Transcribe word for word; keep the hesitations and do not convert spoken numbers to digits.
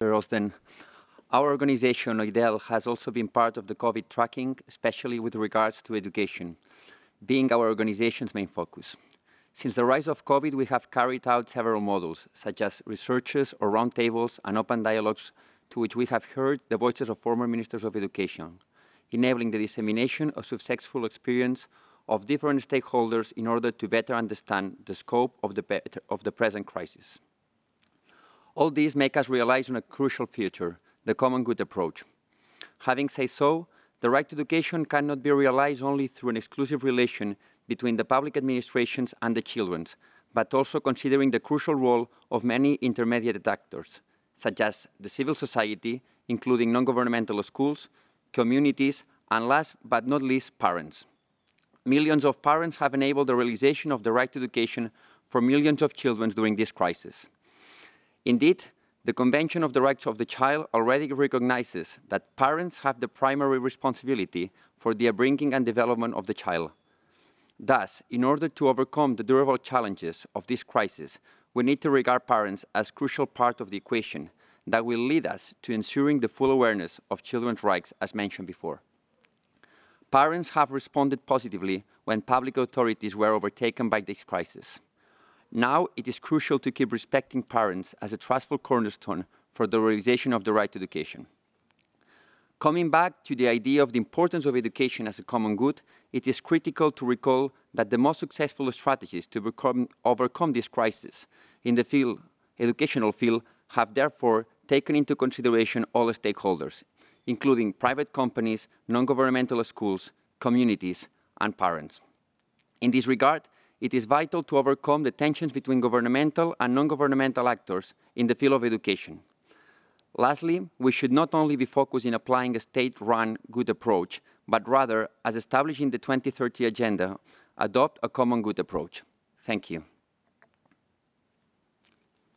Rosden. Our organization, OIDEL, has also been part of the COVID tracking, especially with regards to education, being our organization's main focus. Since the rise of COVID, we have carried out several models, such as researches or roundtables and open dialogues to which we have heard the voices of former ministers of education, enabling the dissemination of successful experience of different stakeholders in order to better understand the scope of the, of the present crisis. All these make us realize on a crucial future, the common good approach. Having said so, the right to education cannot be realized only through an exclusive relation between the public administrations and the children, but also considering the crucial role of many intermediate actors, such as the civil society, including non-governmental schools, communities, and last but not least, parents. Millions of parents have enabled the realization of the right to education for millions of children during this crisis. Indeed, the Convention of the Rights of the Child already recognizes that parents have the primary responsibility for the upbringing and development of the child. Thus, in order to overcome the durable challenges of this crisis, we need to regard parents as a crucial part of the equation that will lead us to ensuring the full awareness of children's rights, as mentioned before. Parents have responded positively when public authorities were overtaken by this crisis. Now, it is crucial to keep respecting parents as a trustful cornerstone for the realization of the right to education. Coming back to the idea of the importance of education as a common good, it is critical to recall that the most successful strategies to become, overcome this crisis in the field, educational field have therefore taken into consideration all stakeholders, including private companies, non-governmental schools, communities, and parents. In this regard, it is vital to overcome the tensions between governmental and non-governmental actors in the field of education. Lastly, we should not only be focused in applying a state-run good approach, but rather, as established in the twenty thirty Agenda, adopt a common good approach. Thank you.